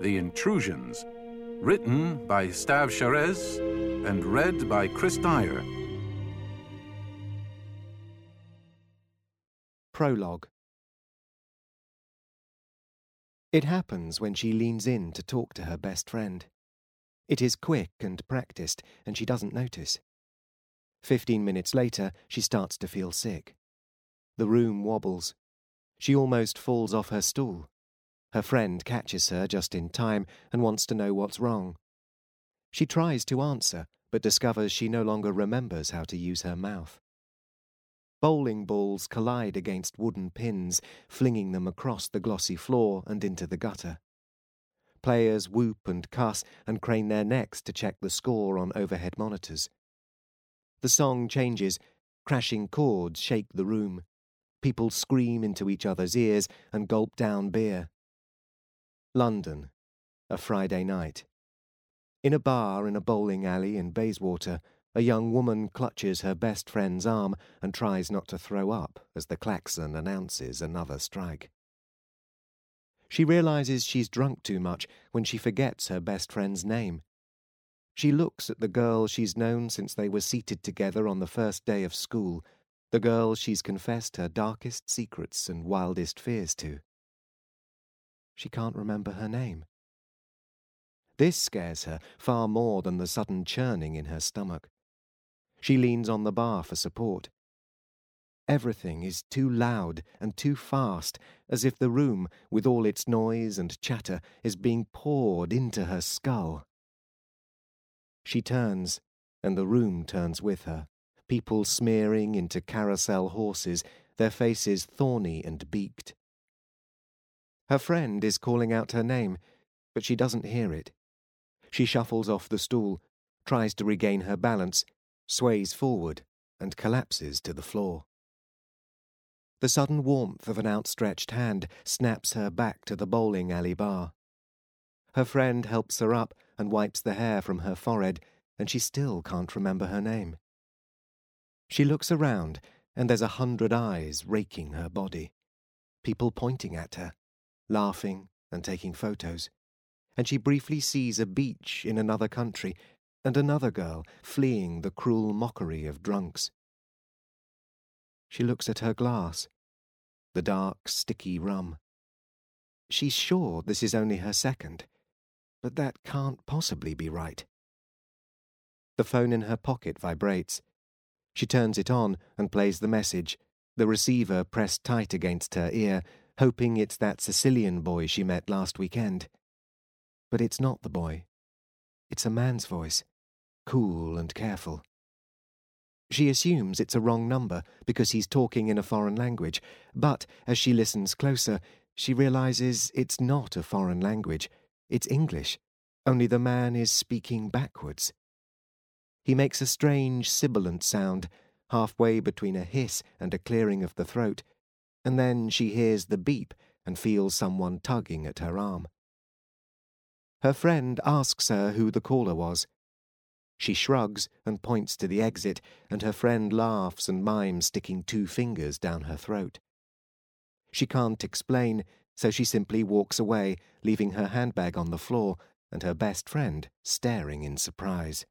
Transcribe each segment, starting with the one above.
The Intrusions, written by Stav Charez and read by Chris Dyer. Prologue. It happens when she leans in to talk to her best friend. It is quick and practiced, and she doesn't notice. 15 minutes later, she starts to feel sick. The room wobbles. She almost falls off her stool. Her friend catches her just in time and wants to know what's wrong. She tries to answer, but discovers she no longer remembers how to use her mouth. Bowling balls collide against wooden pins, flinging them across the glossy floor and into the gutter. Players whoop and cuss and crane their necks to check the score on overhead monitors. The song changes. Crashing chords shake the room. People scream into each other's ears and gulp down beer. London, a Friday night. In a bar in a bowling alley in Bayswater, a young woman clutches her best friend's arm and tries not to throw up as the klaxon announces another strike. She realizes she's drunk too much when she forgets her best friend's name. She looks at the girl she's known since they were seated together on the first day of school, the girl she's confessed her darkest secrets and wildest fears to. She can't remember her name. This scares her far more than the sudden churning in her stomach. She leans on the bar for support. Everything is too loud and too fast, as if the room, with all its noise and chatter, is being poured into her skull. She turns, and the room turns with her, people smearing into carousel horses, their faces thorny and beaked. Her friend is calling out her name, but she doesn't hear it. She shuffles off the stool, tries to regain her balance, sways forward, and collapses to the floor. The sudden warmth of an outstretched hand snaps her back to the bowling alley bar. Her friend helps her up and wipes the hair from her forehead, and she still can't remember her name. She looks around, and there's 100 eyes raking her body. People pointing at her, laughing and taking photos. And she briefly sees a beach in another country and another girl fleeing the cruel mockery of drunks. She looks at her glass, the dark, sticky rum. She's sure this is only her second, but that can't possibly be right. The phone in her pocket vibrates. She turns it on and plays the message, the receiver pressed tight against her ear, hoping it's that Sicilian boy she met last weekend. But it's not the boy. It's a man's voice, cool and careful. She assumes it's a wrong number because he's talking in a foreign language, but as she listens closer, she realizes it's not a foreign language. It's English, only the man is speaking backwards. He makes a strange sibilant sound, halfway between a hiss and a clearing of the throat, and then she hears the beep and feels someone tugging at her arm. Her friend asks her who the caller was. She shrugs and points to the exit, and her friend laughs and mimes sticking 2 fingers down her throat. She can't explain, so she simply walks away, leaving her handbag on the floor and her best friend staring in surprise.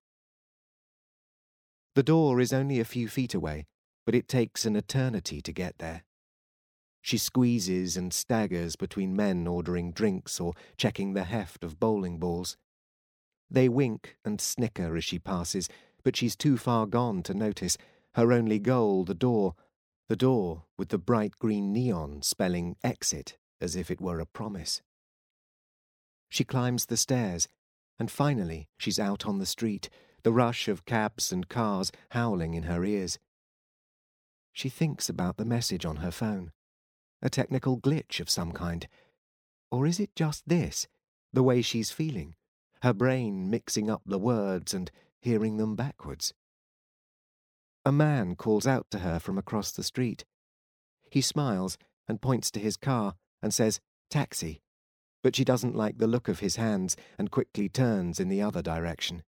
The door is only a few feet away, but it takes an eternity to get there. She squeezes and staggers between men ordering drinks or checking the heft of bowling balls. They wink and snicker as she passes, but she's too far gone to notice. Her only goal, the door with the bright green neon spelling exit as if it were a promise. She climbs the stairs, and finally she's out on the street, the rush of cabs and cars howling in her ears. She thinks about the message on her phone. A technical glitch of some kind. Or is it just this, the way she's feeling, her brain mixing up the words and hearing them backwards? A man calls out to her from across the street. He smiles and points to his car and says, "Taxi," but she doesn't like the look of his hands and quickly turns in the other direction.